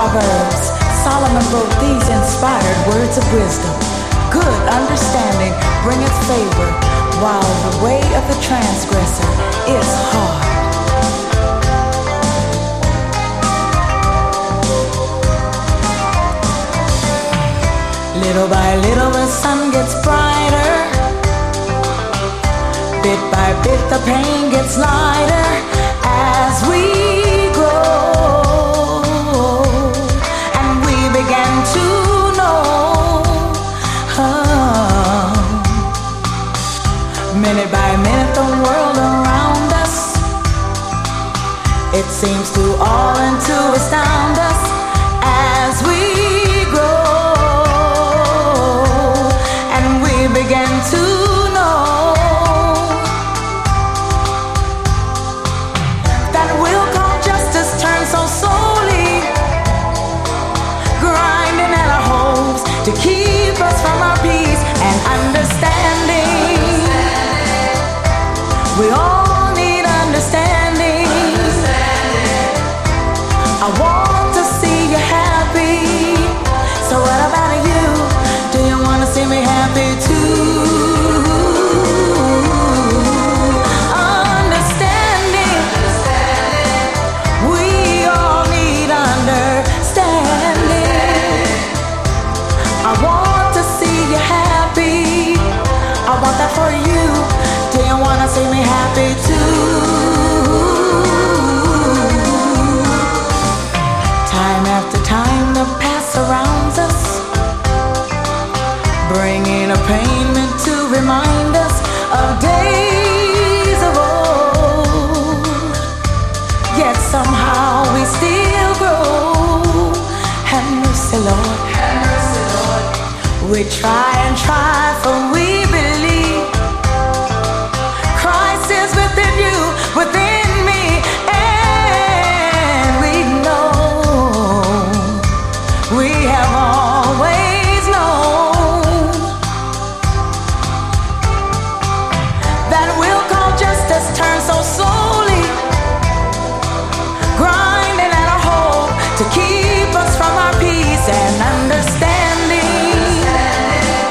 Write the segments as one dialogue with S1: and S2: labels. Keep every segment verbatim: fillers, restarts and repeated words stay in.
S1: Proverbs, Solomon wrote these inspired words of wisdom. Good understanding bringeth favor, while the way of the transgressor is hard. Little by little the sun gets brighter. Bit by bit the pain gets lighter as we grow. And we begin to know, oh, minute by minute the world around us, it seems to all and to astound us as we grow. Begin to know that will call justice turn so slowly, grinding at our hopes to keep us from our peace and understanding. We all need understanding. I want to see you happy. So what about you? Do you want to see me happy too? Understanding. We all need understanding. I want to see you happy. I want that for you. Do you want to see me happy too? Time after time the past surrounds us, bringing a payment to remind us of days of old. Yet somehow we still grow. Have mercy, Lord. Have mercy, Lord. We try and try, for we believe Christ is within you, within me, and we know we have always known that will call justice turn so slowly, grinding at our hope to keep us from our peace and understanding.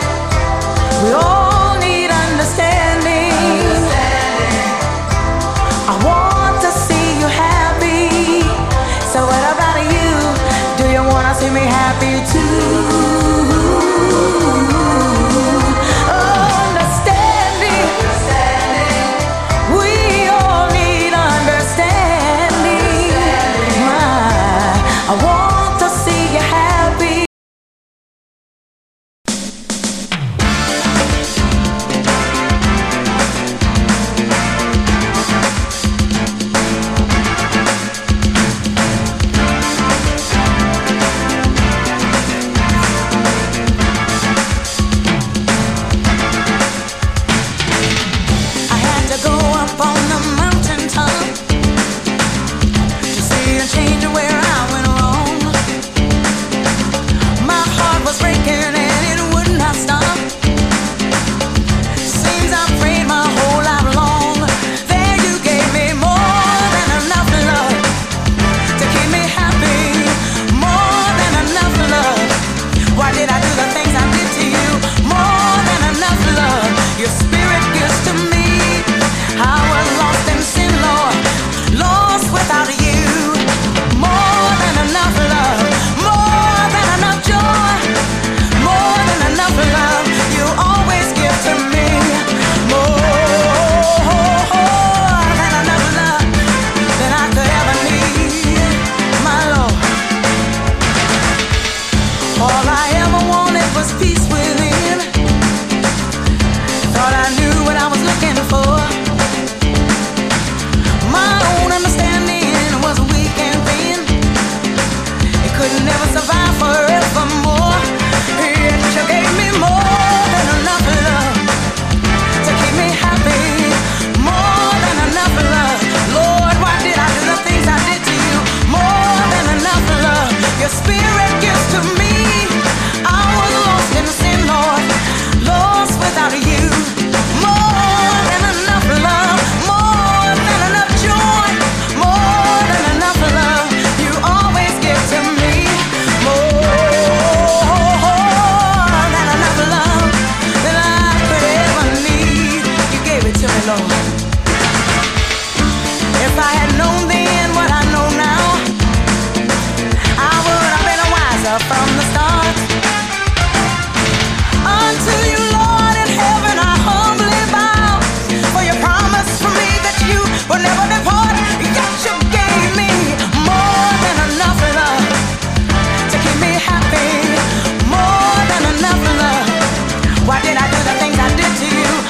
S1: until you